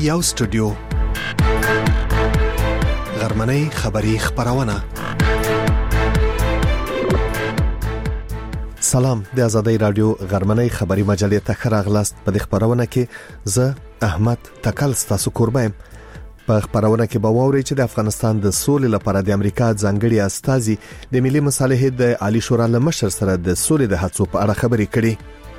یو سټوډیو غرمنۍ خبری خبرونه. سلام، د آزادۍ رادیو غرمنۍ خبری مجلې ته خراغلاست. په خبرونه کې زه احمد تکل ستاسو قربایم. په خبرونه کې به ووري چې د افغانستان د سولې لپاره د امریکا ځانګړي استازي د ملي مصالحې د عالی شورا له مشر سره د سولې د هڅو په اړه خبرې کړي.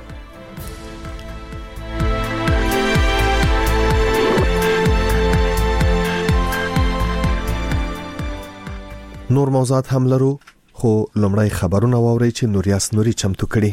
نور موضوعات هم لرو، خو لومړی خبرونه واوري چې نوریاس نوري چمتو کړي.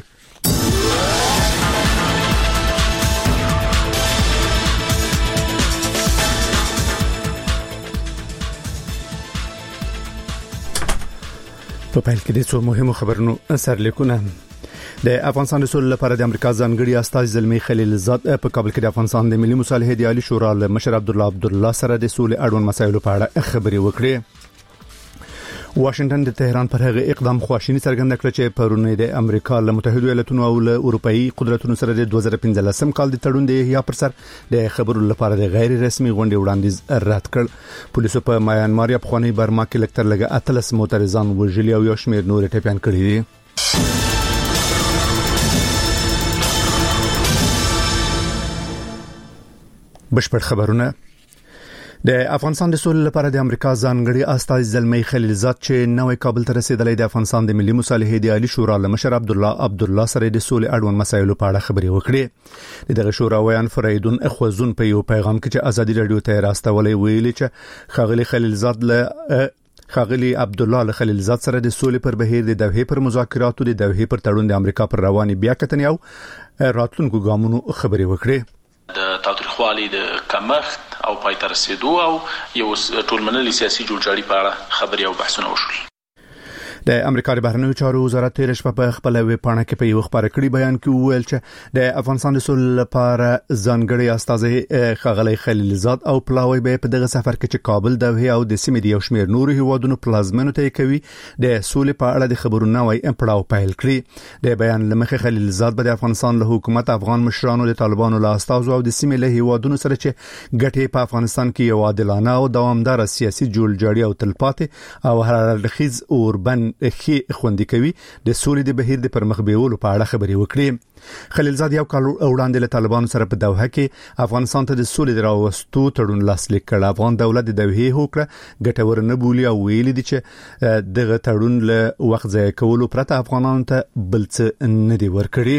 په پیل کې د څو مهمو خبرونو سرلیکونه. د افغانستان د سولې لپاره د امریکا ځانګړي استازي زلمی خلیلزاد په کابل کې د افغانستان د ملي مصالحې د عالی شورا له مشر عبدالله سره د سولې اړوند مسایلو په اړه خبرې وکړې. واشنگټن د تهران پر هغه اقدام خواشینی څرګنده کړه چې پرونه د امریکا له متحده ایالاتونو او له اروپאי قدرتونو سره د 2015 کال د تړون د یا پر سر د خبرو لپاره د غیر رسمي غونډې وړاندیز رد کړ. پولیسو په میانمار یا افغاني برما کې لکتر لګه اتلس معترضان وژلي او یو شمېر نور ټپيان کړي دي. بشپړ خبرونه. د افغانستان د سولې لپاره د امریکا ځانګړي استازي زلمی خلیلزاد چې نوې کابل ته رسیدلی د افغانستان د ملي مصالحې د عالی شورا له مشر عبدالله سره د سولې اړوند مسایلو په اړه خبرې وکړې. دغه شورا ویان فریدون اخوزون په یو پیغام کې چې ازادي رادیو ته راستولې ویلي چې خاغلی عبدالله له خلیلزاد سره د سولې پر بهیر د دوحې پر مذاکراتو د دوحې پر تړون د امریکا پر رواني بیا کتنې او راتلونکو ګامونو خبرې وکړې. د تاوتریخوالي د کمښت او پای ته رسیدو او یو ټولمنلي سیاسي جوړجاړي په اړه خبرې او بحثونه وشول. د امریکا د بهرنیو چارو وزارت تیر شپه په خپل ویب پاڼه کې په یو خبر کړي بیان کې وویل چې د افغانستان د سولې لپاره ځانګړي استازي خاغلی خلیلزاد او پلاوی به په دغه سفر کې چې کابل دوحې او د سیمې د یو شمېر نورو هیوادونو پلازمینو ته کوي د سولې په اړه د خبرونو نوې پړاو پیل کړي. د بیان لمخې خلیلزاد به د افغانستان له حکومت، افغان مشرانو، د طالبانو له استازو او د سیمې له هیوادونو سره چې ګټې په افغانستان کې یو عادلانه او دوامدار سیاسي جوړجاړي او تلپاتې او هررخیز اوربن خي خوندې کوي د سولې د بهیر د پرمخ بیولو په اړه خبرې وکړي. خلیلزاد یو کال وړاندې له طالبانو سره په دوحه کې افغانستان ته د سولې راوستو تړون لاسلیک کړ. افغان دولت د دوحې هوکړه ګټور نه بولي او ویلي دي چې دغه تړون له وخت ضایع کولو پرته افغانانو ته بل څه نه دی ورکړي.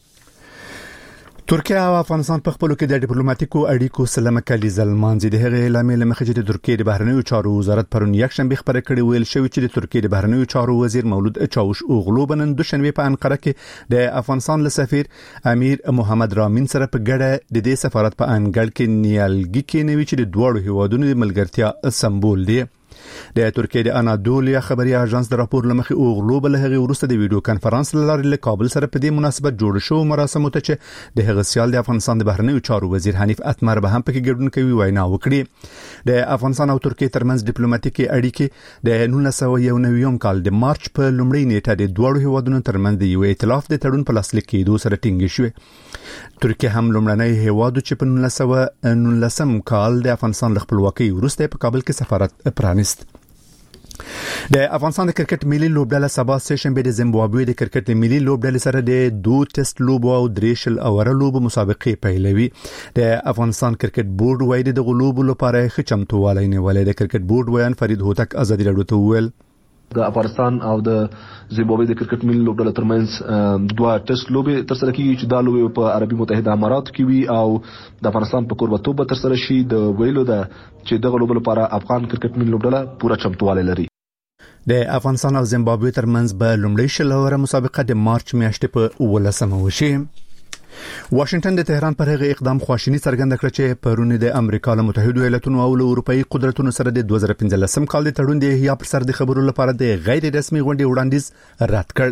ترکیه او افغانستان په خپلو کې د ډیپلوماټیکو اړیکو سلمه کلي زلمانځي. د هغې اعلامیې له مخې چې د ترکیه د بهرنیو چارو وزارت پرون یکشنبه خبره کړې ویل شوی چې د ترکیه د بهرنیو چارو وزیر مولود چاوش اوغلو بنن دوشنبه په انقره کې د افغانستان له سفیر امیر محمد رامین سره په ګډه د دې سفارت په انګړ کې نیالګي کېنوي چې د دوړو هیوادونو د ملګرتیا سمبول دی. د ترکیه د انادولیا خبري اژانس د راپور لمخې اوغلو بل هغه ورسته د ویډیو کانفرنس لاره له کابل سره په دې مناسبت جوړ شو مراسمو ته چې د هغه سیال د افغانستان د بهرنیو چارو وزیر حنیف اتمر به هم پکې ګډون کوي وینا وکړي. د افغانستان او ترکیه ترمنځ ډیپلوماټیکي اړیکې د 1991 کال د مارچ په لومړۍ نیټه د دوړو هیوادونو ترمنځ د یو ائتلاف د تړون په لاسلیک کېدو سره ټینګې شوې. ترکیه هم لومړنی هیواد چې په 1919 کال د افغانستان له خپلواکۍ وروسته په کابل کې سفارت پرانیست. د افغانستان د کرکټ ملي لوبډله سبا سهشنبه د زیمبابوې د کرکټ ملي لوبډلې سره د 2 ټیسټ لوبو او 3 شل اوره لوبو مسابقې پیلوي. د افغانستان کرکټ بورډ وایي د غلوبو لپاره ښه چمتووالی نیولې. د کرکټ بورډ ویان فرید هوتک ازادي رادیو ته وویل د افغانستان او د زیمبابوې د کرکټ ملي لوبډلې ترمنځ 2 ټیسټ لوبې ترسره کیږي چې دا لوبې په عربي متحده اماراتو کې وي او د افغانستان په کوربتوب ترسره شي. د ویلو ده چې دغه لوبې لپاره افغان کرکټ ملي لوبډله پوره چمتووالی لري. د افغانستان او زیمبابوې ترمنځ به لومړی شل اوره مسابقه د مارچ میاشتې په 18 وشي. واشنگټن د تهران پر هغه اقدام خواشینی څرګنده کړه چې پرونه د امریکا له متحده ایالاتونو او له اروپאי قدرتونو سره د 2015 کال د تړون د یا پر سر د خبرو لپاره د غیر رسمي غونډې وړاندیز رد کړ.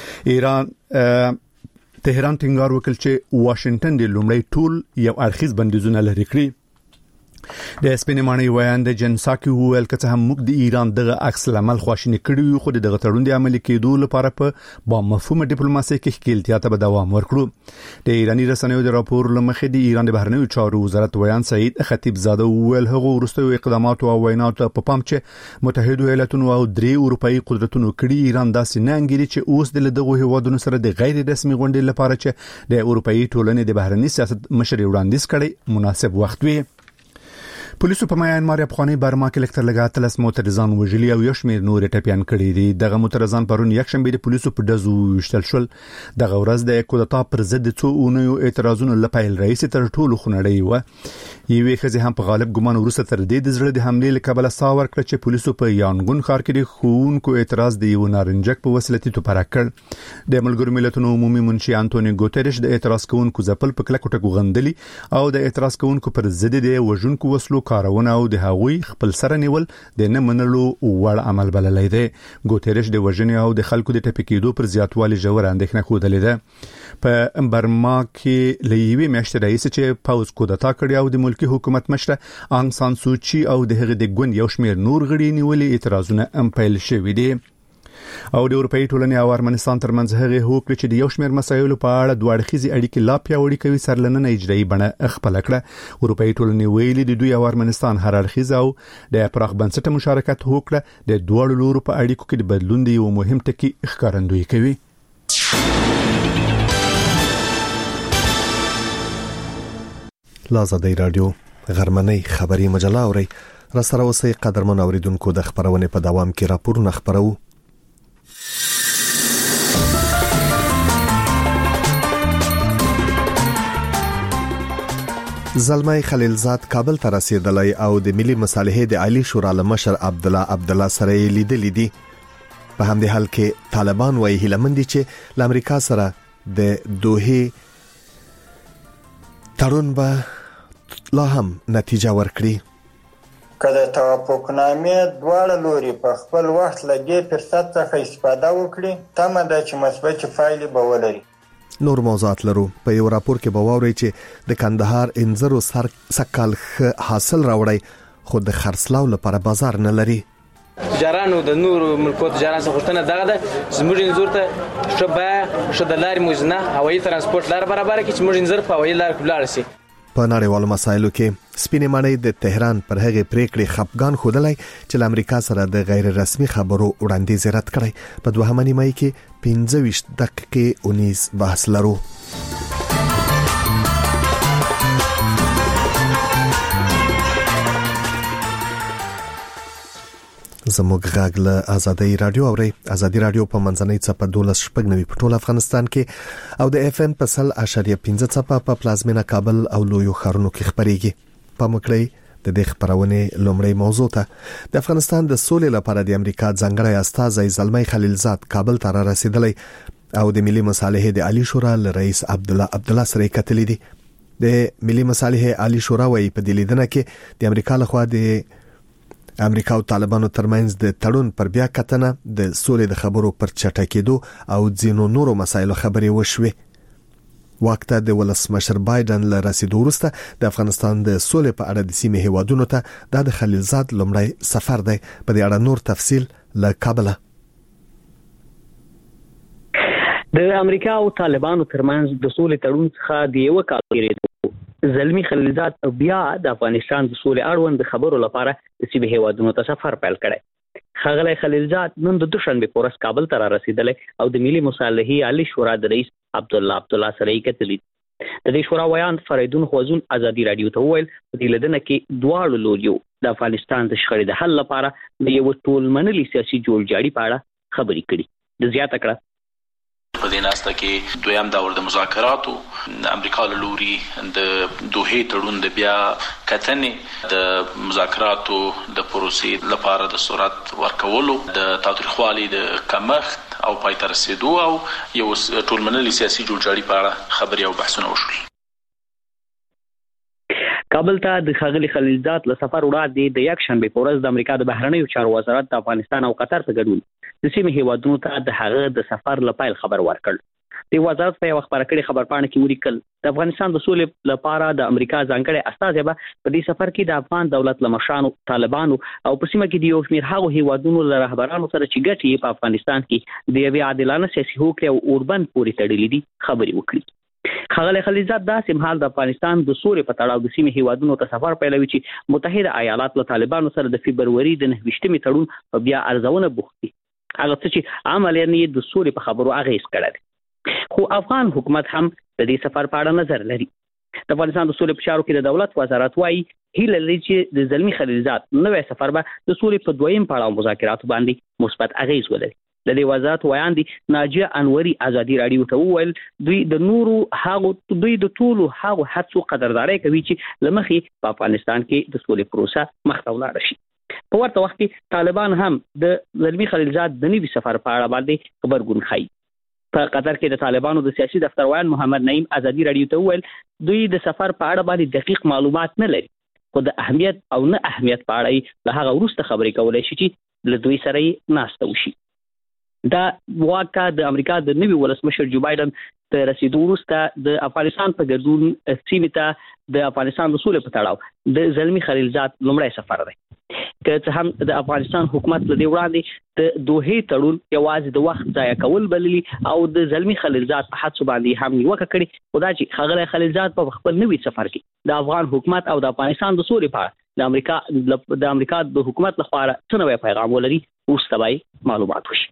تهران ټینګار وکړ چې واشنگټن د لومړی ټول یو اړخیز بندیزونه لري کړی. د سپینمانې وایند جنساکي وویل چې هم موږ د ایران دغه عکس العمل خواشینی کړی خو دغه تړون د عملي کېدو لپاره په با مفهوم ډیپلوماسي کې ښکیلتیا ته دوام ورکړو. د ایرانی رسنیو د راپور لمخې د ایران د بهرنیو چارو وزارت وایند سعید خطیب زاده وویل هغه وروستیو اقدامات او ویناوت په پام چې متحده ایالاتونو او درې اروپאי قدرتونو کړي ایران داسې نه انګیري چې اوس د دغه هیوادونو سره د غیر رسمي غونډې لپاره چې د اروپאי ټولنې د بهرنی سیاست مشر وړاندیز کړي مناسب وخت وي. پولیسو په میانمار افغاني برما کې لکتر لګا 13 معترضان وژلي او یو شمېر نور ټپيان کړي دي. دغه معترضان پرون یکشنبه د پولیسو په دزو وشتل شول. دغه ورځ د کودتا پر ضد څو اونیو اعتراضونو لپاره رئیس تر ټولو خنړی و. یوې خزي هم په غالب ګمان ورسره تر دې د زړه د حمله لکبل ساور کړ چې پولیسو په یانګون ښار کې د خونکو اعتراض دی و نارنجک په وسیله تو پراکړ. د ملګرو ملتونو عمومي منشي انټونی ګوتریش د اعتراض کوونکو ځپل په کلکو ټکو غندلي او د اعتراض کوونکو پر ضد د وژونکو وسلو کارونه او د هغوی خپل سره نیول د نه منلو وړ عمل بللی دی. ګوتریش د وژنې او د خلکو د ټپکېدو پر زیاتوالي ژور اندېښنه خوده ده. په برما کې لېوي میاشتې رئیس چې پاوز کودتا کړی او د ملکی حکومت مشر انګ سان سوچي او د هغه د ګوند یو شمېر نور غړي نیولې اعتراضونه هم پیل شوي دي. او د اروپאי ټولنې او ارمنستان ترمنځ هغه هوکړه چې د یو شمېر مسایلو په اړه دوه اړخیزې اړیکې لا پیاوړې کوي سرلننه اجرایي بڼه خپل کړه. اروپאי ټولنې ویلي د دوی او ارمنستان هر اړخیزه او د پراخ بنسټه مشارکت هوکړه د دوه لورو په اړیکو کې د بدلون دی یو مهم ټکی ښکارندوی کوي. لازدی رادیو غرمنۍ خبری مجله اوري را سره اوسئ قدرمن اوریدونکو د خبرونه په دوام کې راپورونه خبرو. زلمای خلیلزاد کابل ته رسیدلی او د ملي مصالحې د عالی شورا مشر عبدالله سره لیدلې دي. په همدې حال کې طالبان وايي هیلمندي چې د امریکا سره د دوه تړون به لا هم نتیجه ورکړي. کله توافقنامې دواړه لوري په خپل وخت لګي فرصت څخه استفاده وکړي تمه ده چې مثبت فایلې به ولري. نور موضوعات لرو. په یو راپور کې به واوري چې د کندهار انځرو سکال حاصل راوړی خو د خرڅلاو لپاره بازار نه لري. تجارانو د نور ملکو تجاران څخه غوښتنه دغه ده زموږ انځور ته شبه د لارې موزنه هوایي ترانسپورت لار برابر کړي چې موږ انځر په هوایي لار کې لاړ شي. په نړیوالو مسایلو کې سپینې ماڼۍ د تهران پر هغه پریکړې خپګان خودلای چې د امریکا سره د غیر رسمي خبرو وړاندیز رد کړي. په دوهمه نیمه کې 25 دقیقې 19 بحث لرو. زموږ غږ له ازادي رادیو اوري. ازادي رادیو په منځنۍ چپه 12.9 په ټول افغانستان کې او د اف ام په 100.15 چپه په پلازمینه کابل او لویو ښارونو کې خبريږي. په مکړی د دې خبرونه لومړی موضوع ته د افغانستان د سولې لپاره د امریکا ځانګړی استازی زلمای خلیلزاد کابل ته رسیدلی او د ملي مصالحې د عالی شورا رئیس عبدالله سره کتلی دي. د ملي مصالحې عالی شورا وايي په دې لیدنه کې د امریکا لخوا د امریکا او طالبانو ترمنځ د تړون پر بیا کتنه د سولې د خبرو پر چټکېدو او ځینو نورو مسایلو خبرې وشوي. وخت د ولسمشر بایدن له رسیدو وروسته د افغانستان د سولې په اړه د سیمې هیوادونو ته د خلیلزاد لومړی سفر دی. په دې اړه نور تفصیل له کابل. د امریکا او طالبانو ترمنځ د سولې تړون څخه د یو کال تیریدو زلمی خلیلزاد بیا د افغانستان د سولې اړوند خبرو لپاره د سیمې هیوادونو ته سفر پیل کړی. ښاغلی خلیلزاد نن د دوشنبه په ورځ کابل ته رسیدلی او د ملي مصالحې عالی شورا د رئیس عبدالله سره کتلی. د دې شورا ویاند فریدون خوازون ازادي رادیو ته وویل په دې لیدنه کې دواړو لوریو د افغانستان د شخړې د حل لپاره د یو ټولمنلي سیاسي جوړجاړي په اړه خبرې کړي. د زیاته کړه په دې ناسته کې دویم دور د مذاکراتو امریکا له لوري د دوه تړون د بیا کتنې د مذاکراتو د پروسې لپاره د سرعت ورکولو د تاوتریخوالي د کمښت او پای ته رسیدو او یو ټولمنلي سیاسي جوړجاړي په اړه خبرې او بحثونه وشول. کابل ته د ښاغلي خلیلزاد له سفر وړاندې د یکشنبه په ورځ د امریکا د بهرنیو چارو وزارت د افغانستان او قطر په ګډون د سیمې هیوادونو ته د هغه د سفر لپاره خبر ورکړ. د وزارت په خبره کړې خبرپاڼه کې ولیکل د افغانستان د سولې لپاره د امریکا ځانګړي استازي به په دې سفر کې د افغان دولت لمشانو طالبانو او په سیمه کې د یو شمېر هغو هیوادونو له رهبرانو سره چې ګټې په افغانستان کې د یوې عادلانه سیاسي هوکړې او اوربند پورې تړلې دي خبرې وکړي. ښاغلی خلیلزاد داسې مهال د افغانستان د سولې په تړاو د سیمې هیوادونو ته سفر پیلوي چې متحده ایالات له طالبانو سره د فبروري د 29 تړون په بیا ارزونه بوخت دي، هغه څه چې عملیاً د سولې په خبرو اغېز کړی. خو افغان حکومت هم د دې سفر په اړه نظر لري. د افغانستان د سولې په چارو کې د دولت وزارت وايي هیله لري چې د زلمی خلیلزاد نوې سفر به د سولې په دویم پړاو مذاکراتو باندې مثبت اغېز ولري. د دې وزارت ویاندې ناجیه انوري ازادي راډیو ته وویل دوی د ټولو هغو هڅو قدرداري کوي چې لمخې په افغانستان کې د سولې پروسه مخ ته ولاړ شي. په ورته وخت کې طالبان هم د زلمی خلیلزاد د نوي سفر په اړه باندې خبرګون ښيي. په قطر کې د طالبانو د سیاسي دفتر ویان محمد نعیم ازادي راډیو ته وویل دوی د سفر په اړه باندې دقیق معلومات نه لري، خو د اهمیت او نه اهمیت په اړه له هغه وروسته خبرې کولای شي چې له دوی سره یې ناسته وشي. دا واقعا د امریکا د نوي ولسمشر جو بایدن ته رسیدو وروسته د افغانستان په ګډون سیمې ته د افغانستان د سولې په تړاو د زلمی خلیلزاد لومړی سفر دی. که څه هم د افغانستان حکومت له دې وړاندې د دوحې تړون یوازې د وخت ضایع کول بللي او د زلمی خلیلزاد په حادثو باندې هم نیوکه کړې، خو دا چې ښاغلی خلیلزاد په خپل نوي سفر کې د افغان حکومت او د افغانستان د سولې په اړه د امریکا د حکومت لخوا څه نوی پیغام ولري وروسته به معلومات وشي.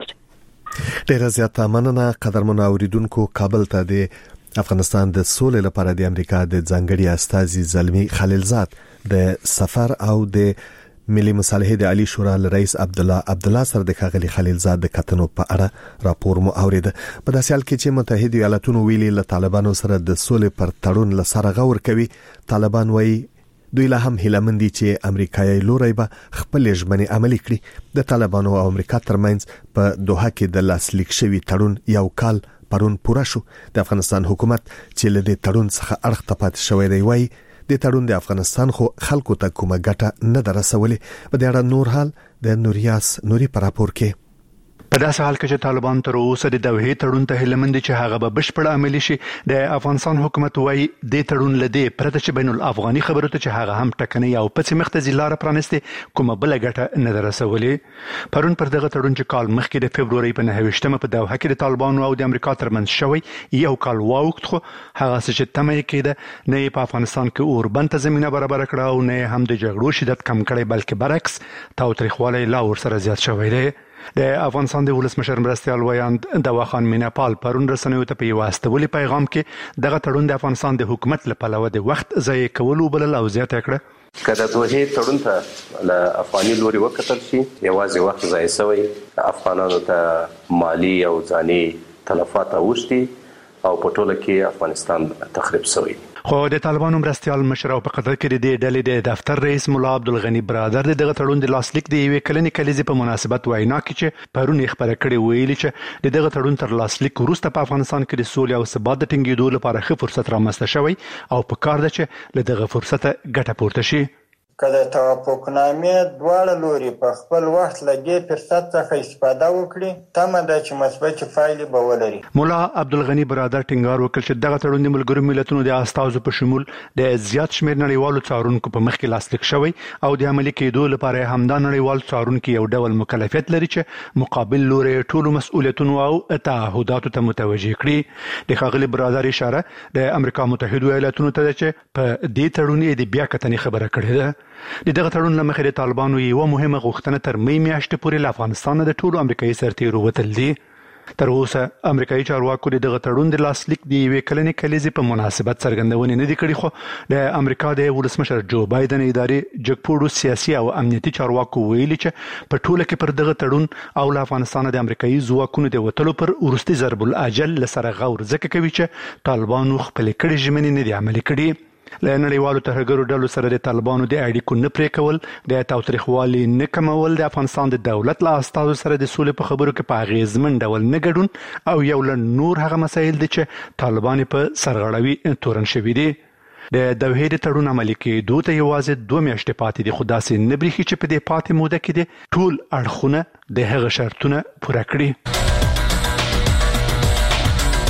ډیره زیاته مننه قدرمنو اوریدونکو. کابل ته د افغانستان د سولې لپاره د امریکا د ځانګړي استازي زلمی خلیلزاد د سفر او د ملي مصالحې د عالی شورا رئیس عبدالله سره د ښاغلي خلیلزاد د کتنو په اړه راپور مو اورید. په داسې حال کې چې متحده ایالاتونو ویلي له طالبانو سره د سولې پر تړون لسره غور کوي، طالبان وایي دوی له هم هیلمن دي چې امریکایي لوري به خپل ژمنې عملي کړي. د طالبانو او امریکا ترمنځ په دوحه کې د لاسلیک شوی تړون یو کال پرون پوره شو. د افغانستان حکومت چې له دې تړون څخه اړخ ته پاتې شوی دی وایي د تړون د افغانستان خلکو ته کومه ګټه نه درسولې. په دې اړه نور حال د نوریاس نوري پر راپور کې. په داسې حال کې چې طالبان تر اوسه د دوحې تړون ته هیله مند چې هغه به بشپړ عملي شي، د افغانستان حکومت وايي د تړون لدی پرته چې بین الافغاني خبرو ته چې هغه هم ټکنۍ او پڅې مختزي لار پرانسته کومه بل ګټه نه درسولې. پرون پر دغه تړون چې کال مخکې د فبروري په 29مه په دوحه کې د طالبانو او د امریکا ترمنځ شوی یو کال واوښت، خو هغه چې تمه کېده نه په افغانستان کې اوربند ته زمينه برابر کړه او نه هم د جګړو شدت کم کړي، بلکې برعکس تاوتریخوالی لا ور سره زیات شوی دی. د افغانستان د ولسمشر مرستیال ویاند دواخان میناپال پرون رسنیو ته په یو استولي پیغام کې دغه تړون د افغانستان د حکومت لپاره د وخت ضایع کولو بلل او زیاته کړه. کله دوه تړون ته له افغاني لوري وکتل شي یوازې وخت ضایع شوی، افغانانو ته مالی او ځاني تلفات اوښتي او په ټوله کې افغانستان تخریب شوی. خو د طالبانو مرستیال مشر او په قطر کې د ډلې د دفتر رئیس مولا عبدالغنی برادر دغه تړون د لاسلیک د یوې کلنې کلیزې په مناسبت وینا کې چې پرون یې خبره کړې ویلي چې دغه تړون تر لاسلیک وروسته په افغانستان کې د سولې او ثبات د ټینګېدو لپاره ښه فرصت رامنځته شوی او په کار ده چې له دغه فرصت ګټه پورته شي. که د توافقنامې دواړه لوري په خپل وخت له دې فرصت څخه استفاده وکړي، تمه ده چې مثبتې پایلې به ولري. مولا عبدالغنی برادر ټینګار وکړ چې دغه تړون د ملګرو ملتونو د استازو په شمول د زیات شمېر نړیوالو څارونکو په مخ کې لاسلیک شوی او د عملي کېدو لپاره همدا نړیوال څارونکي یو ډول مکلفیت لري چې مقابل لوري ټولو مسؤلیتونو او تعهداتو ته متوجه کړي. د ښاغلي برادر اشاره د امریکا متحده ایالاتونو ته ده چې په دې تړون یې د بیا کتنې خبره کړې ده. د دغه تړون له مخې د طالبانو یو مهمه غوښتنه تر مې میاشتې پورې له افغانستان د ټولو امریکایي سرتیرو وتل دي. تر اوسه امریکایي چارواکو دغه تړون د لاسلیک د یوې کلنې کلیزې په مناسبت څرګندونې نه دي کړې، خو د امریکا د ولسمشر جو بایدن ادارې جګپوړو سیاسي او امنیتي چارواکو ویلي چې په ټوله کې پر دغه تړون او له افغانستان د امریکایي ځواکونو د وتلو پر وروستي ضرب الاجل لسره غور ځکه کوي چې طالبانو خپل کړي ژمنې نه دي عملي کړي. له نړیوالو ترهګرو ډلو سره د طالبانو د اړیکو نه پرې کول، د تاوتریخوالي نه کمول، د افغانستان د دولت له استازو سره د سولې په خبرو کې په اغیزمن ډول نه ګډون او یو له نور هغه مسایل دي چې طالبان په سرغړوي تورن شوي دي. د دوحې د تړون عملي کېدو ته یوازې 2 میاشتې پاتې دي، خو داسې نه برېښي چې په دې پاتې موده کې د ټول اړخونه د هغه شرطونه پوره کړي.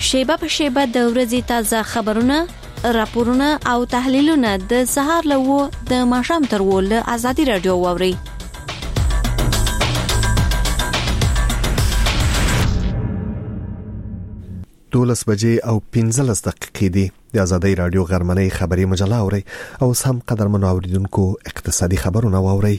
شیبه په شیبه د ورځې تازه خبرونه، راپورونه او تحلیلونه د سهار له 9 د ماښام تر 10 له آزادي رادیو واوري. 12 بجې او 15 دقیقې دي. د آزادۍ رادیو غرمنۍ خبري مجله اوري او سم قدرمنو اوریدونکو اقتصادي خبرونه واوري.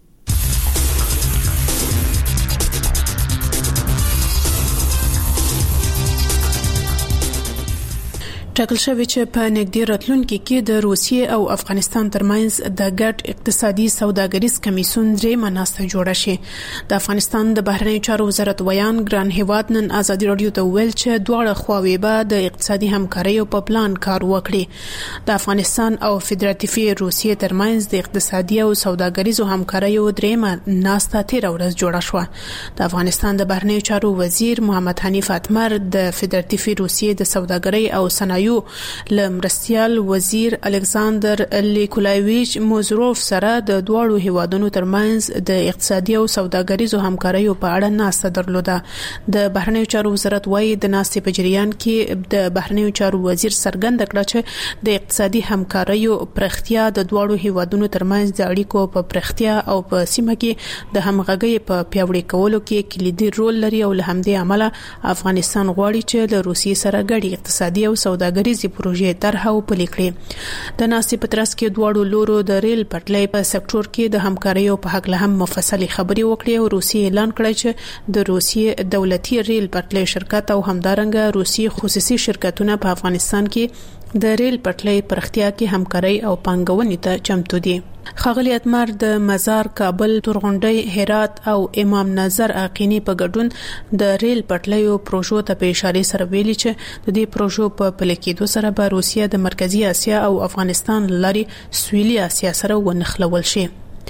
ټاکل شوی چې په نږدې راتلونکي کې د روسیې او افغانستان ترمنځ د ګډ اقتصادي سوداګریز کمیسیون درېمه ناسته جوړه شي. د افغانستان د بهرنیو چارو وزارت ویان ګران هیواد نن آزادي رادیو ته ویل چې دواړه خواوې به د اقتصادي همکارۍ په پلان کار وکړي. د افغانستان او فدراتیوي روسیې ترمنځ د اقتصادي او سوداګریزو همکاریو درېمه ناسته تیر ورځ جوړه شوه. د افغانستان د بهرنیو چارو وزیر محمد حنیف اتمر د فدراتیوي روسیې د سوداګرۍ او صنایعو لمرستیال وزیر الکساندر لیکولایویچ موزروف سره د دواړو هیوادونو ترمنځ د اقتصادي او سوداګریزو همکاریو په اړه ناسته درلوده. د بهرنیو چارو وزارت وايي د ناستې په جریان کې د بهرنیو چارو وزیر څرګنده کړه چې د اقتصادي همکاریو پرختیا د دواړو هیوادونو ترمنځ د اړیکو په پرختیا او په سیمه کې د همغږۍ په پیاوړي کولو کې کلیدي رول لري او له همدې امله افغانستان غواړي چې له روسیې سره ګډ اقتصادي او سوداګریزي پروژې طرح او پلي کړي. د ناستې په ترڅ کې دواړو لورو د ریل پټلۍ په سکتور کې د همکاریو په حق له هم مفصلي خبري وکړي او روسیې اعلان کړی چې د روسیې دولتي ریل پټلۍ شرکت او همدارنګه روسیې خصوصي شرکتونه په افغانستان کې د ریل پټلۍ پرختیا کې همکاري او پانګونې ته چمتو دي. ښاغلي اتمر د مزار، کابل، تورغونډۍ، هرات او امام نظر اقینی په ګډون د ریل پټلیو پروژو ته په اشاره سره ویلي چې د دې پروژو په پلي کېدو سره به روسیه د مرکزی اسیا او افغانستان لاري سویلي اسیا سره ونښلول شي.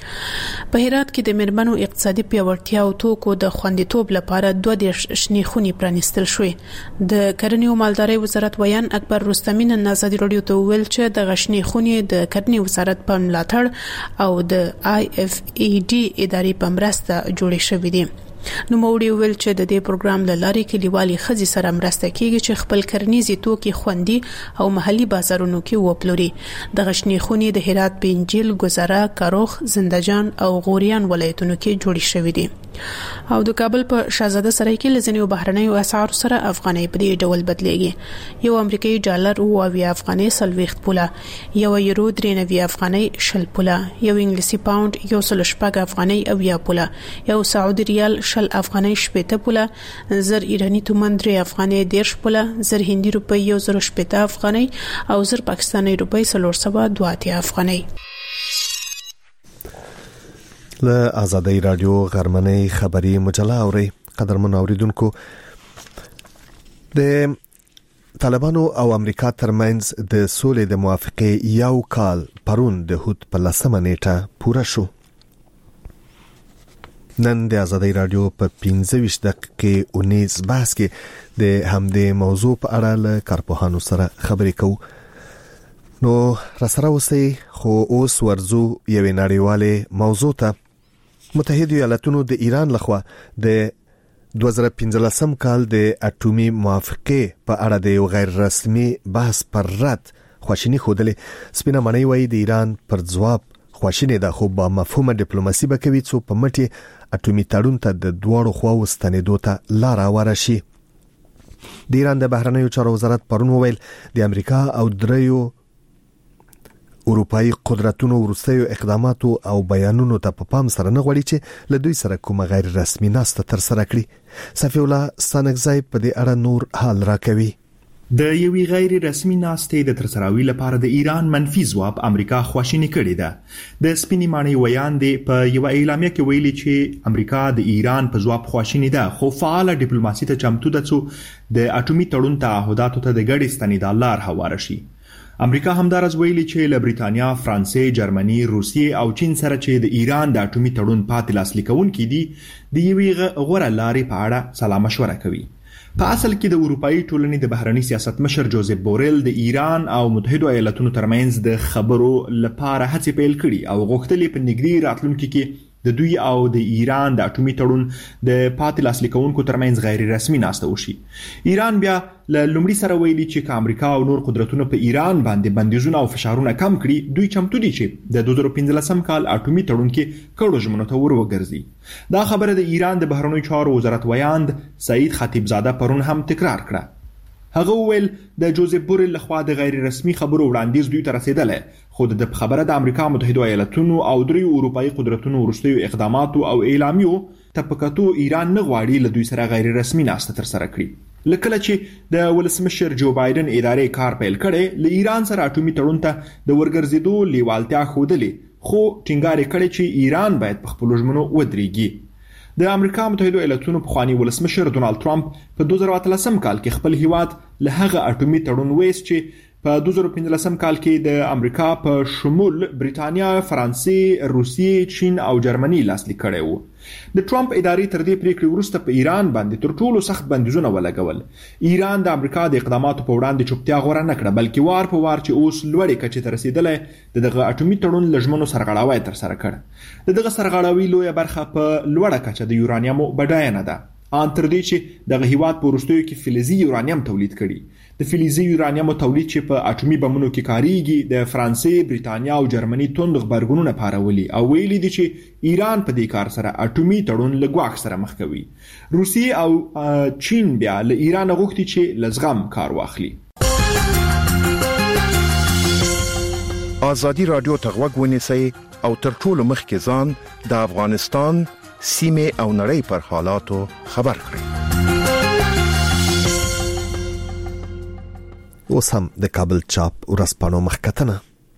په هرات کې د مرمنو اقتصادي پیاوړتیا او توکو د خوندیتوب لپاره 2 شنې خونې پرانیستل شوې. د کرنې او مالدارۍ وزارت ویان اکبر رستمی نن آزادي رادیو ته ویل چې د غشنې خونې د کرنې وزارت په ملاتړ او د IFED ادارې په مرسته جوړې شوې دي. نو موړي ویل چې د دې پروګرام له لارې کلیوالي خزي سره مرسته کیږي چې خپل کرنیزي توکي خوندي او محلي بازارونو کې وپلوري. د غشنې خونې د هرات، پنجیل، گذره، کاروخ، زندهجان او غوریان ولایتونو کې جوړې شوې دي. او د کابل په شاهزاده سرای کې لزنیو بهرنیو اسعار سره افغاني په دې ډول بدلېږي. یو امریکایي ډالر او افغاني 40 پوله، یو یورو 93 افغاني 20 پوله، یو انګلیسي پاوند 116 افغاني 20 پوله، یو سعودي ریال 20 افغاني 70 پوله، زر ایرانی تومان 3 افغاني 10 پوله، زر هندي روپی 1080 افغاني او زر پاکستاني روپی 302 افغاني. له آزادۍ رادیو غرمنۍ خبري مجله اوري. قدرمن اوریدونکو، د طالبانو او امریکا ترمنځ د سولې د موافقې یو کال پرون د هوت په 10 نیټه پوره شو. نن د آزادۍ رادیو په 15 دقیقې 19 بحث کې د همدې موضوع په اړه له کارپوهانو سره خبرې کوو. نو راسره اوسئ، خو اوس ورزو یوې نړیوالې موضوع ته. متحده ایالاتونو د ایران لخوا د 2015 کال د اټومي موافقې په اړه د یو غیر رسمي بحث پر رد خواشینی خوده. سپینه معنی وایي د ایران پر ځواب خواشینی ده، خو با مفهومه ډیپلوماسي به کوي څو په مټي اټومي تړون ته د دوړو خواو ستنېدو ته لار هواره شي. د ایران د بهرنیو چارو وزارت پرون وویل د امریکا او دریو اروپایي قدرتونو ورستیو اقداماتو او بیانونو ته په پام سره نه غوړي چې له دوی سره کومه غیر رسمي ناسته تر سره کړي. صفی الله سانګزای په دې اړه نور حال راکوي. د یوې غیر رسمي ناستې د ترسراوي لپاره د ایران منفي ځواب امریکا خواشینی کړی ده. د سپینې معنی ویان دی په یو اعلامیه کې ویلي چې امریکا د ایران په ځواب خواشینی ده، خو فعال ډیپلوماسي ته چمتو ده چې د اټومي تړون تعهداتو ته د ګډې ستنېدو لار هواره شي. امریکا همدارس ویلي چې له بریتانیا، فرانسې، جرمني، روسیې او چین سره چې د ایران د اټومي تړون پاتې لاسلیک کوونکي دي د یوې غوره لارې په اړه سلا مشوره کوي. په اصل کې د اروپאי ټولنې د بهرنی سیاست مشر جوزف بوریل د ایران او متحده ایالاتونو ترمنځ د خبرو لپاره هڅې پیل کړي او غوښتلې په نږدې راتلونکي کې د دوی او د ایران د اټومي تړون د پاتې لاسلیک کوونکو ترمنځ غیر رسمي ناسته وشي. ایران بیا له لومړي سره ویلي چې امریکا او نور قدرتونه په ایران باندې بندیزونه او فشارونه کم کړي، دوی چمتو دي چې د 2015 کال اټومي تړون کې کړو ژمنو ته وګرځي. دا خبره د ایران د بهرنیو چارو وزارت ویاند سعید خطیبزاده پرون هم تکرار کړه. هغه ویل د جوزف بورل لخوا د غیر رسمي خبرو وړاندیز دوی ته رسیدلی، خو د خبره د امریکا متحده ایالاتونو او دریو اروپایي قدرتونو وروستیو اقداماتو او اعلامیو تپکاتو ایران نه غواړي له دوی سره غیر رسمي ناسته ترسره کړي. لکه چې د ولسمشر جو بایدن ادارې کار پیل کړي، له ایران سره اټومي تړون ته د ورګرځېدو لیوالتیا ښودلې، خو ټینګار یې کړی چې ایران باید په خپلو ژمنو ودرېږي. د امریکا متحده ایالاتونو پخوانی ولسمشر ډونالد ټرمپ په 2013 کال کې خپل هیواد له هغه اټومي تړون ویست چې په 2015 کال کې د امریکا په شمول بریټانیا، فرانسې، روسیې، چین او جرمني لاسلیک کړی وو. د ټرمپ ادارې تر دې پریکړې وروسته په ایران باندې تر ټولو سخت بندیزونه ولګول. ایران د امریکا د اقداماتو په وړاندې چوپتیا غوره نه کړه، بلکې وار په وار چې اوس لوړې کچې ته رسیدلی دغه اټومي تړون له ژمنو سرغړاوی ترسره کړ. دغه سرغړاوي لویه برخه په لوړه کچه د یورانیمو بډاینه ده، ان تر دې چې دغه هیواد په وروستیو کې فلزي یورانیم تولید کړي. د فلزي یورانیمو تولید چې په اټومي بمونو کې کاریږي، د فرانسې، بریټانیا او جرمني توند خبرګونونه پارولي او ویلي دي چې ایران په دې کار سره اټومي تړون له ګواښ سره مخ کوي. روسیې او چین بیا له ایران غوښتي چې له زغم کار واخلي. ازادي رادیو ته غوږ ونیسئ او تر ټولو مخکې ځان د افغانستان سیمه او نړۍ پر حالاتو خبر کړئ. اوس هم د کابل چاپ ورځپاڼو مخکتنه.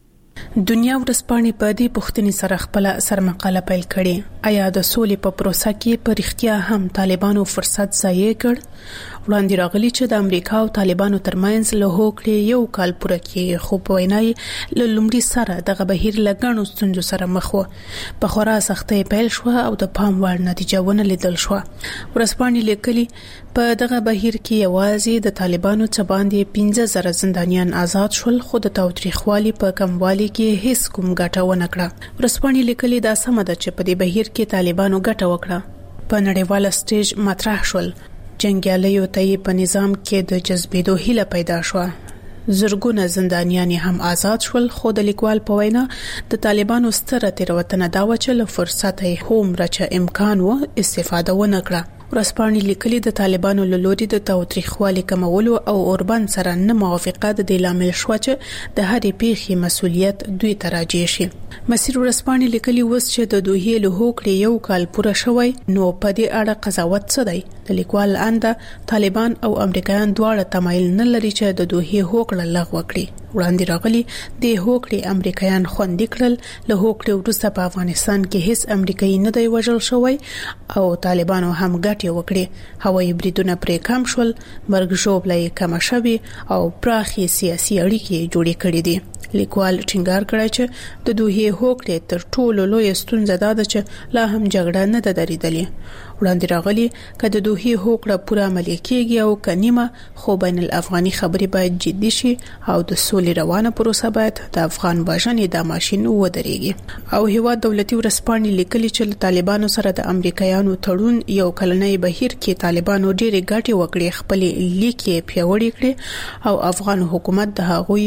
دنیا ورځپاڼې په دې پوښتنې سره خپل سرمقاله پیل کړې: آیا د سولې په پروسه کې په رښتیا هم طالبانو فرصت ضایع کړ؟ وړاندې راغلی چې د امریکا او طالبانو ترمنځ له هوکړې یو کال پوره کېږي، خو په وینای له لومړي سره دغه بهیر لګڼو ستونزو سره مخ و. په خورا سختۍ پیل شو او د پام وړ نتیجه ونه لیدل شو. ورځپاڼې لیکلي په دغه بهیر کې یوازې د طالبانو څخه باندې 15,000 زندانیان آزاد شول، خو د تاوتریخوالي په کموالي کې هیڅ کوم ګټه ونه کړه. ورځپاڼې لیکلي دا سم ده چې په دې بهیر کې طالبانو ګټه وکړه. په نړیواله سټیج مطرح شول. جنگیالیو ته په نظام کې د جذبېدو هیله پیدا شو. زرګونه زندانیان هم آزاد شول، خو د لیکوال په وینا د طالبانو ستره تیروتنه دا و چې له فرصت هم راچ امکان و استفاده ونه کړه. ورځپاڼې لیکلي د طالبانو له لوري د تاوتریخوالي کمولو او اوربند سره نه موافقت د لامل شو چې د هرې پیښې مسولیت دوی ته راجع شي. مسیر ورځپاڼې لیکلي وس چې د دوه له هوکړې یو کال پوره شوی، نو په دې اړه قضاوت څه دی؟ د لیکوال انده طالبان او امریکایان دواړه تمایل نه لري چې د دوه هوکړه لغوه کړي. وړاندې راغلي د هوکړې امریکایان خوندي کړل. له هوکړې وروسته په افغانستان کې هیڅ امریکایي نه دی وژل شوی او طالبانو هم ګټې وکړې. هوایي بریدونه پرې کم شول، مرګ ژوبله کم شوی او پراخي سیاسي اړیکې جوړې کړې دي. لیکوال ټینګار کړی چې د دوه هوکړې تر ټولو لوی ستونزه دا ده چې لا هم جګړه نه ده درېدلې. وړاندې راغلي که د دوه هوکړه پوره عملي کېږي او کنيمه، خو بین الافغاني خبرې باید جدي شي او د سولې روانه پروسه باید د افغان وژنې د ماشين ودرېږي. او هیواد دولتي ورځپاڼې لیکلي چې له طالبانو سره د امریکایانو تړون یو کلنۍ بهیر کې طالبانو ډېرې ګټې وکړې، خپل لیکې پیاوړې کړې او افغان حکومت د هغوی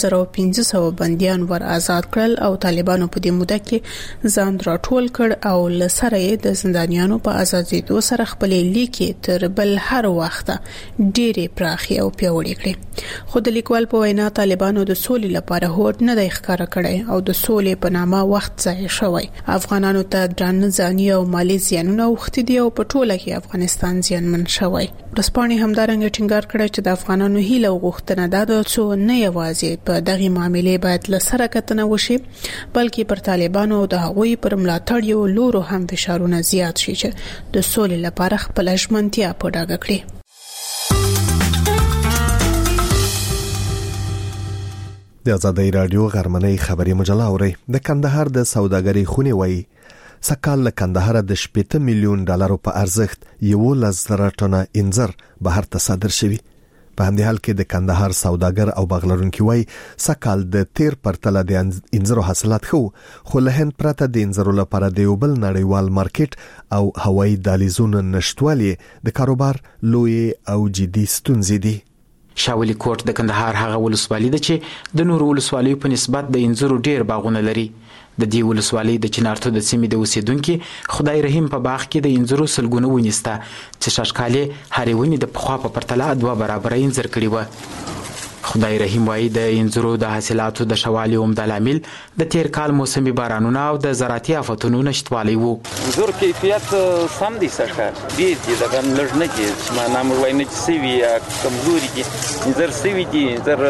15,500 بنديان ور آزاد کړل او طالبانو په دې موده کې ځان راټول کړ او لسره د زندانیانو په آزادېدو سره خپل لیکې تر بل هر وخت ډېرې پراخي او پیاوړې کړې. خو د لیکوال په وینا طالبانو د سولې لپاره هوډ نه دی ښکاره کړی او د سولې په نامه وخت ضایع شوی. افغانانو ته درانه ځاني او مالی زیانونه اوښتي دي او په ټوله کې افغانستان زیانمن شوی. ورځپاڼې همدارنګه ټینګار کړی چې د افغانانو هیله او غوښتنه دا ده چې نه یوازې په دغه معاملې باید له سره کتنه وشي، بلکې پر طالبانو او د هغوی پر ملاتړ یو لورو هم فشارونه زیات شي چې د سولې لپاره خپل ژمنتیا په ډاګه کړي. د ازادۍ رادیو غرمنۍ خبري مجله اوري. د کندهار د سوداګرۍ خونې وایي سکهال له کندهار د 8 میلیون ډالرو په ارزښت 11,000 ټنه انځر بهر ته صادر شوی. په همدې حال کې د کندهار سوداګر او باغلرونکو وای سکهال د تیر پرتله د انځرو حاصلات خو له هند پرته د انځرو لپاره د یو بل نړیوال مارکیټ او هوایي دهلیزونو نشټوالي د کاروبار لوی او جدي ستونزې دي. شاولی کوټ د کندهار هغه ولسوالۍ ده چې د نورو ولسوالیو په نسبت د انځرو ډیر باغونه لري. د دې ولسوالۍ د چنارتو د سیمې د اوسیدونکو خدای رحیم په باغ کې د انځرو سلګونه ونیسته چې شاشکالې هرې ونې د پخوا په پرتله 2 برابر انځر کړي و. خدای رحیم وایي د انځرو د حاصلاتو د شوالي عمده لامل د تیر کال موسمي بارانونه او د زراعتي آفتونو نشټوالی وو. انځر کیفیت سم دي څخه دي دغه لږ نه کې معنا مو وایي نه چې سوي یا کمزوري دي انځر سوي دي انځر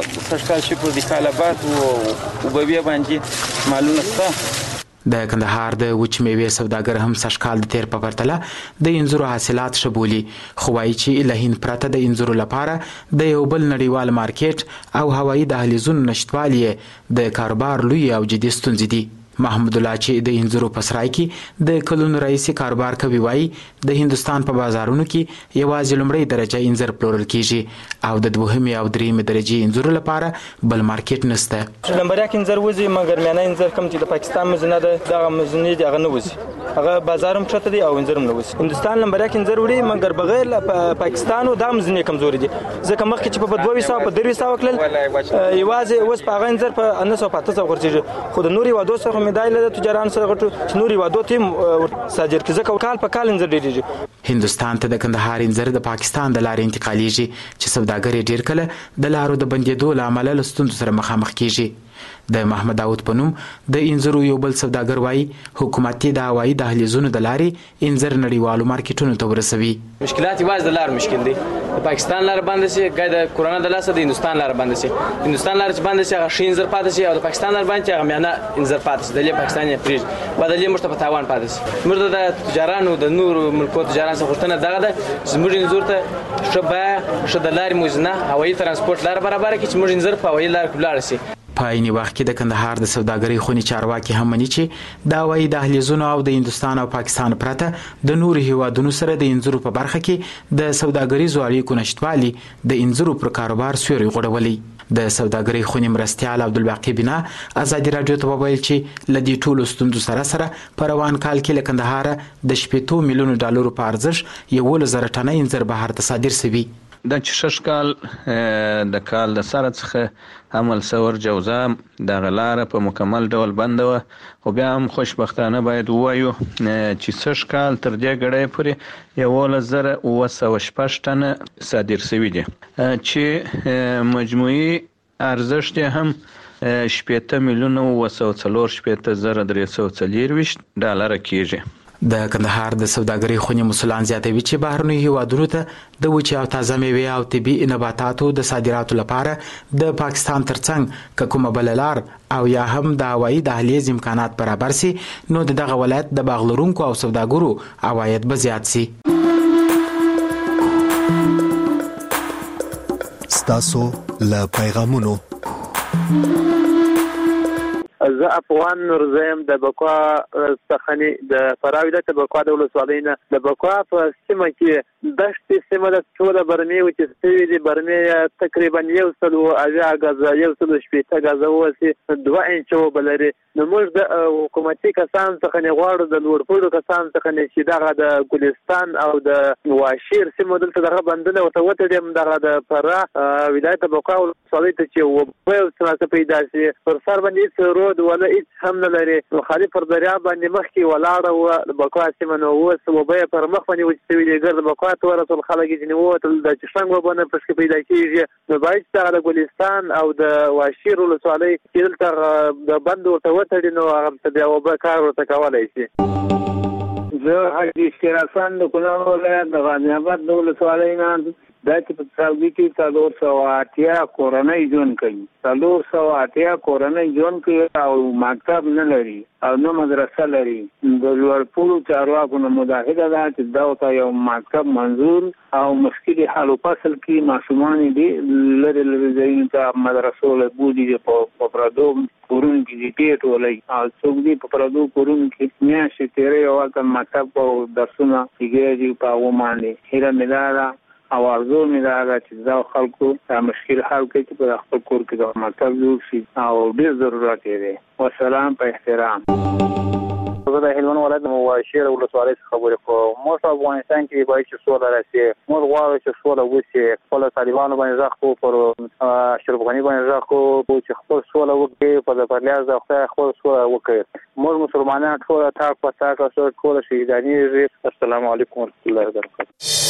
څخه شکر دي کاله بعد او بیا باندې معلومه ستا. د کندهار د وچ میوې سوداګر هم سشکال د تیر په پرتله د انځرو حاصلات شبولي خو وايي چې له هند پرته د انځرو لپاره د یو بل نړیوال مارکیټ او هوایي دهلیزونو نشټوالی د کاروبار لوی او جدي ستونزې دي. محمد الله چې د انځرو په سرای کې د کلونو رئیس کاروبار کوي وایي د هندستان په بازارونو کې یوازې لومړی درجه انځر پلورل کیږي او د دوهمې او درېمې درجه انځرو لپاره بل مارکیټ نشته. لمبریا کې انځر وځي مګر میانه انځر کم چې د پاکستان مزنه ده دغه مزنه دي هغه نه وځي هغه بازارم چته دي او انځر نه وځي. هندستان لمبریا کې انځر وړي مګر بغیر پاکستان او د مزنه کمزوري دي ځکه مخکې چې په 2200 په 2300 وکړل یوازې اوس په انځر په 950 ورچې خو د نوري وادو سره مدای له تجاران سره غټو چې نوري وادو تیم ساجر کې ځکه کال په کال انځر ډیریږي. هندستان ته د کندهار انځر د پاکستان د لارې انتقالیږي چې سوداګر ډیر کله د لارو د بندیدو لامل له ستونزو سره مخامخ کیږي. د محمد داود پنوم د انځرو یو بل سوداګر وایي حکومت د هوایي دهلیزونو د لارې انځر نړیوالو مارکیټونو ته ورسوي. مشکلات یوازې د لار مشکل دي. د پاکستان لار بند شي ګای د کرونا د لاسه د هندستان لار بند شي هندستان لار چې بند شي هغه شي انځر پاتې شي او د پاکستان لار بند شي هغه میانه انځر پاتې شي د پاکستان یې پریږ بدلې مرته په تاوان پاتې شي. مرته د تجارانو د نورو ملکو تجاران څخه غوښتنه دغه ده چې موږ انځر ته شبه د لارې موزنه هوایي ترانسپورت لار برابر کړي چې موږ انځر په هوایي لار ولاړ شي. په عین وخت کې د کندهار د سوداګرۍ خونی چارواکي هم مني چې د هوایي دهلیزونو او د هندستان او پاکستان پرته د نورو هیوادونو سره د انځرو په برخه کې د سوداګریزو اړیکو نشټوالي د انځرو پر کاروبار سیوري غوړولي. د سوداګرۍ خونی مرستیال عبدالباقی بنا ازادي رادیو ته وویل چې لدی ټولو ستوندو سره په روان کال کې له کندهار د 8 میلیون ډالرو په ارزښت 1,000 ټنه انځر بهر ته صادر شوی. د چشش کال د کال د سره څخه عمل سور جوزا د غلاره په مکمل ډول بند و خو بیا هم خوشبختانه باید وایو چې سش کال تر دې غړې پورې 1,906 ټنه صادر شوی دي چې مجموعي ارزښت هم 8 میلیون و 1,340 ډالر کیږي. د کندهار د سوداګرۍ خونی مسولان زیاتوي چې بهرنی هیوادونو ته د وچه او تازه میوې او طبي نباتاتو د صادراتو لپاره د پاکستان ترڅنګ کومه بل لار او یا هم د هوایي دهلیز امکانات برابر سي نو دغه ولایت د باغلرونکو او سوداګرو عواید به زیات سي. ستاسو له پیغامونو زه افغان نورزم د بکوا څخه د فراوی د بکوا د ولسوالینا د بکوا په سیمه کې دشت سیمه د ټول برمي او چې سوي د برمي تقریبا 100 غزا 100 غزا وسی 2 انچو بلري نو موږ د حکومتي کسان څخه نه غواړو د لوړپوړو کسان څخه نه چې دغه د ګلستان او د واشیر سیمه دلته دغه بندونه او توته دغه د فرا ولایت بکوا ولسوالۍ ته چې وبو څه پیدا شي پر سر باندې رود ولا هیڅ هم نه لري مخالف پر دریا باندې مخکې ولاړه او بکوا سیمه نو وسوبه پر مخ باندې وچوي دي ګرد بکوا ته ورسول خلک چې نو تل د څنګه باندې پښکې پیدا کیږي نو باید د ګلستان او د واشیر ولسوالۍ چې دلته د بند او توته نو هغه ته بیا وبکار ورته کولای شي. زه حاجی شیراسان د کونړ ولایت د غازی آباد د ولسوالۍ نه دا چې په ساوګي کې 380 کورنۍ ژوند کوي 380 کورنۍ ژوند کوي او مکتب نه لري او نو مدرسه لري د لوړپوړو چارواکو نه مداهده ده چې دا ته یو مکتب منظور او مشکل حل فصل کې معصومان دي لري ځین ته مدرسو له بودي په پردو کورون کې پیټ ولای او څوک دي په پردو کورون کې میاشتې تیرې او کله مکتب او درسونه کېږي په ومانه هیره ملاره او ارزو مې دا چې دا خلکو د مشکل حل کوي چې په خپل کور کې د مکتب جوړ شي او ډیر ضرورت دی. والسلام په احترام. زه د هلمند ولایت مباشر ولسوالۍ څخه خبرې کوم. موږ په افغانستان کې باید چې سوله راشي. موږ غواړو چې سوله وشي. خپل طالبانو باندې ځخ کو پر اشرف غني باندې ځخ کو چې خپل سوله وکړي په د پرلیاز د خدای خپل سوله وکړي. موږ مسلمانان ټول تاک په تاک او ټول شهیدانی. السلام علیکم ورحمت الله وبرکاته.